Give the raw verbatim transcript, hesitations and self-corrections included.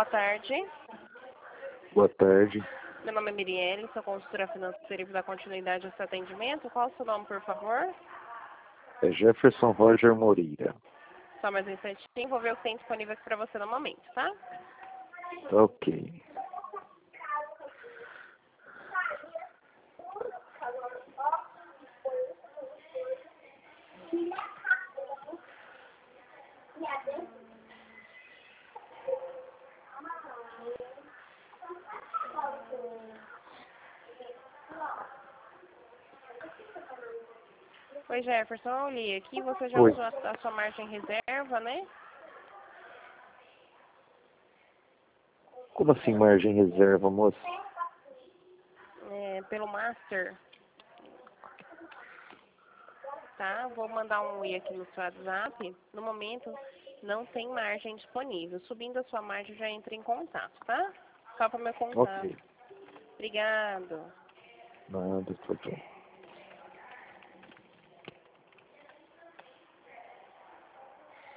boa tarde. Boa tarde. Meu nome é Mirielle, sou consultora financeira e vou dar continuidade ao seu atendimento. Qual é o seu nome, por favor? É Jefferson Roger Moreira. Só mais um instantinho, vou ver o que tem disponível aqui para você no momento, tá? Tá ok. Oi, Jefferson, eu li aqui, você já Oi. usou a, a sua margem reserva, né? Como assim margem reserva, moça? É, pelo Master. Tá, vou mandar um oi aqui no seu WhatsApp. No momento, não tem margem disponível. Subindo a sua margem, já entra em contato, tá? Só para meu contato. Ok. Obrigado. Nada, tchau, tchau.